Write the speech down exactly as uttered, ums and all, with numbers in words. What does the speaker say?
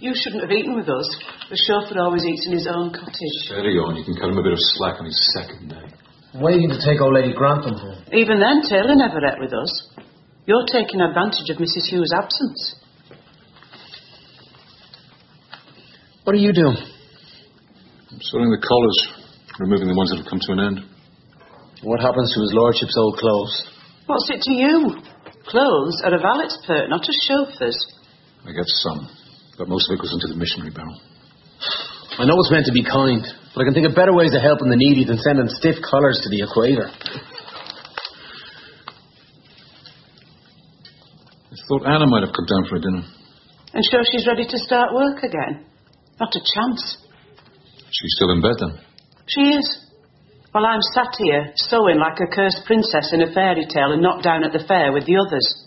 You shouldn't have eaten with us. The chauffeur always eats in his own cottage. Steady on, you can cut him a bit of slack on his second day. Waiting to take old Lady Grantham home. Even then, Taylor never ate with us. You're taking advantage of Missus Hughes' absence. What are you doing? I'm sorting the collars, removing the ones that have come to an end. What happens to his lordship's old clothes? What's it to you? Clothes are a valet's perk, not a chauffeur's. I get some, but most of it goes into the missionary barrel. I know it's meant to be kind, but I can think of better ways of helping the needy than sending stiff collars to the equator. I thought Anna might have come down for a dinner. And sure she's ready to start work again? Not a chance. She's still in bed then? She is. While I'm sat here, sewing like a cursed princess in a fairy tale and not down at the fair with the others.